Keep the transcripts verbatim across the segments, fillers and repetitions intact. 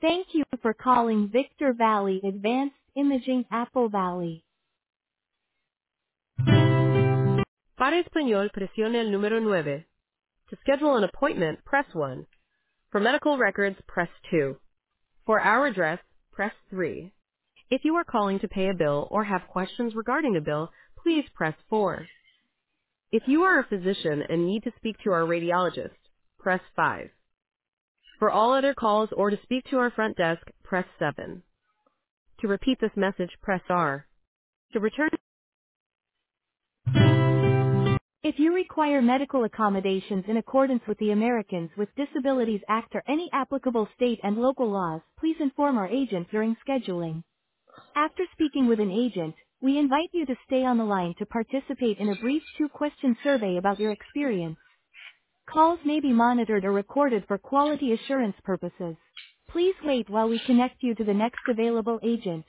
Thank you for calling Victor Valley Advanced Imaging Apple Valley. Para español, presione el número nueve. To schedule an appointment, press one. For medical records, press two. For our address, press three. If you are calling to pay a bill or have questions regarding a bill, please press four. If you are a physician and need to speak to our radiologist, press five. For all other calls or to speak to our front desk, press seven. To repeat this message, press R. To return, if you require medical accommodations in accordance with the Americans with Disabilities Act or any applicable state and local laws, please inform our agent during scheduling. After speaking with an agent, we invite you to stay on the line to participate in a brief two-question survey about your experience. Calls may be monitored or recorded for quality assurance purposes. Please wait while we connect you to the next available agent.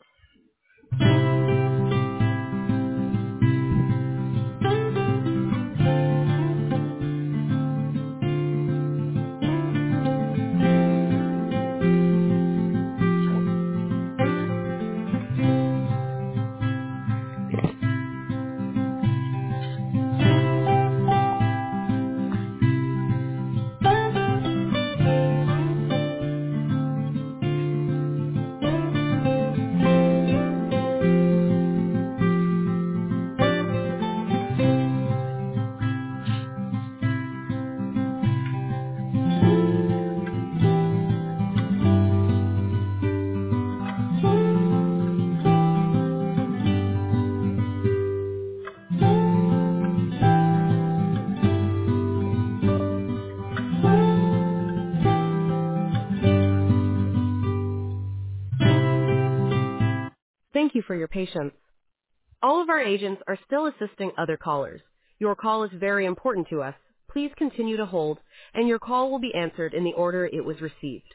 Thank you for your patience. All of our agents are still assisting other callers. Your call is very important to us. Please continue to hold, and your call will be answered in the order it was received.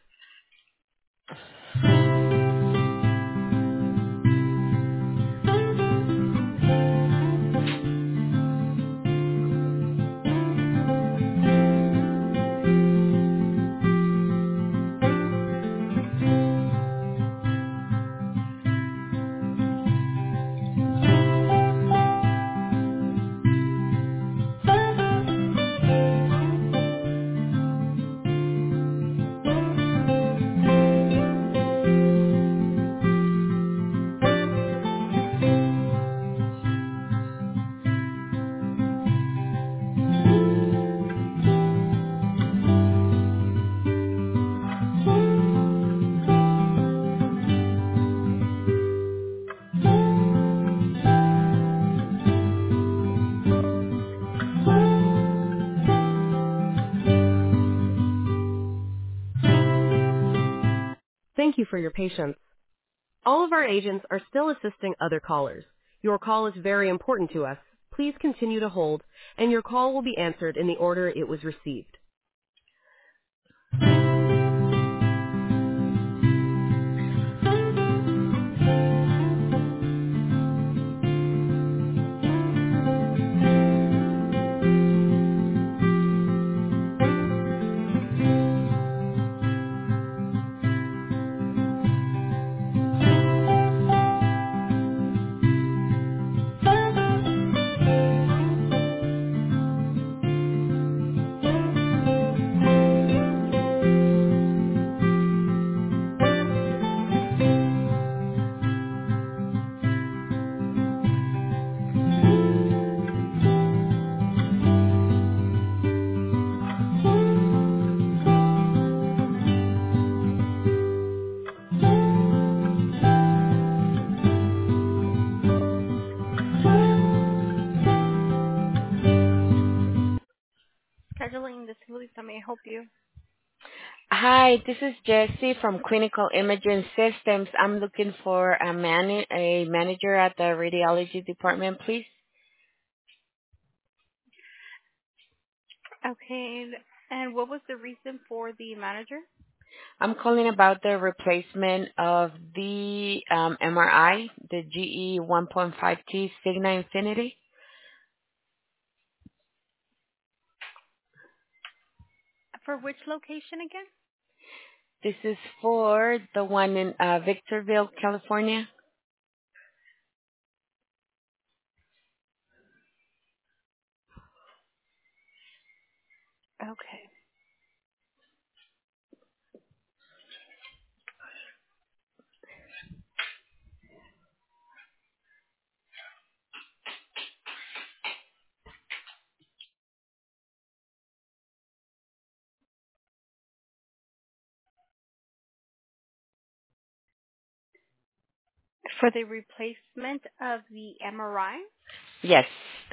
Thank you for your patience. All of our agents are still assisting other callers. Your call is very important to us. Please continue to hold, and your call will be answered in the order it was received. Scheduling, this is Lisa. May I help you? Hi, this is Jessie from Clinical Imaging Systems. I'm looking for a man, a manager at the radiology department, please. Okay, and what was the reason for the manager? I'm calling about the replacement of the um, M R I, the G E one point five T Signa Infinity. For which location again? This is for the one in uh, Victorville, California. Okay. For the replacement of the M R I? Yes.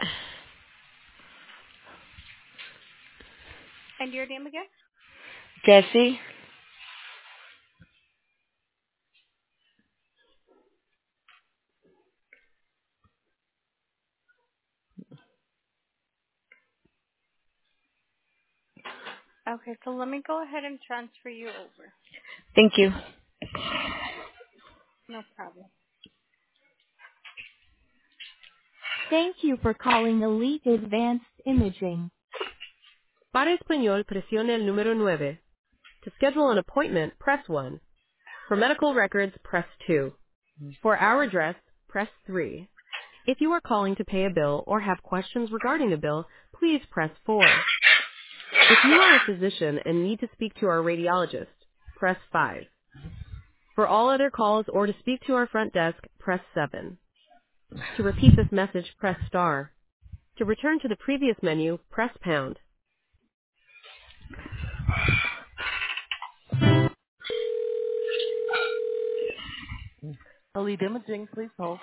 And your name again? Jesse? Okay, so let me go ahead and transfer you over. Thank you. No problem. Thank you for calling Elite Advanced Imaging. Para español, presione el número nueve. To schedule an appointment, press one. For medical records, press two. For our address, press three. If you are calling to pay a bill or have questions regarding the bill, please press four. If you are a physician and need to speak to our radiologist, press five. For all other calls or to speak to our front desk, press seven. To repeat this message, press star. To return to the previous menu, press pound. Elite Imaging, please hold.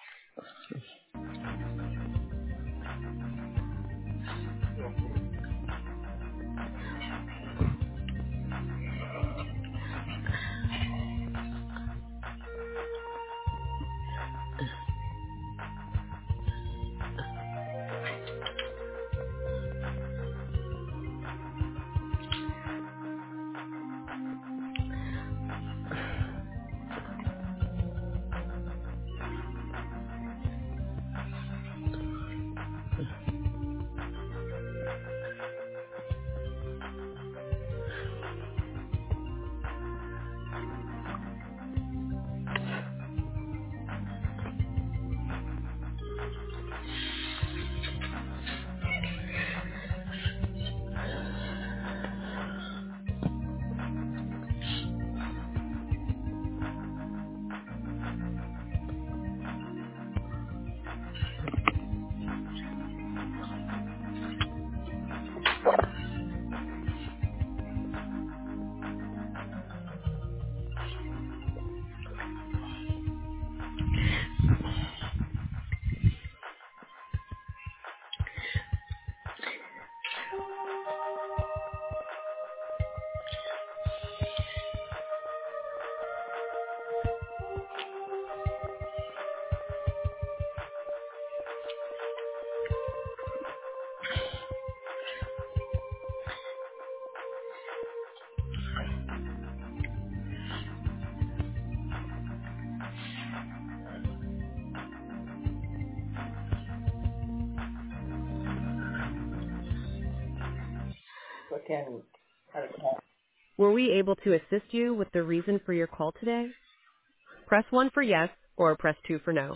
Were we able to assist you with the reason for your call today? Press one for yes or press two for no.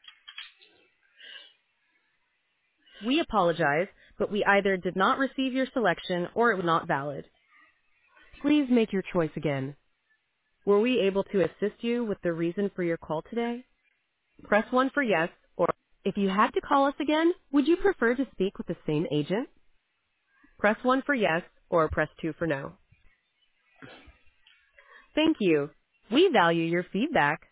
We apologize, but we either did not receive your selection or it was not valid. Please make your choice again. Were we able to assist you with the reason for your call today? Press one for yes, or if you had to call us again, would you prefer to speak with the same agent? Press one for yes, or press two for no. Thank you. We value your feedback.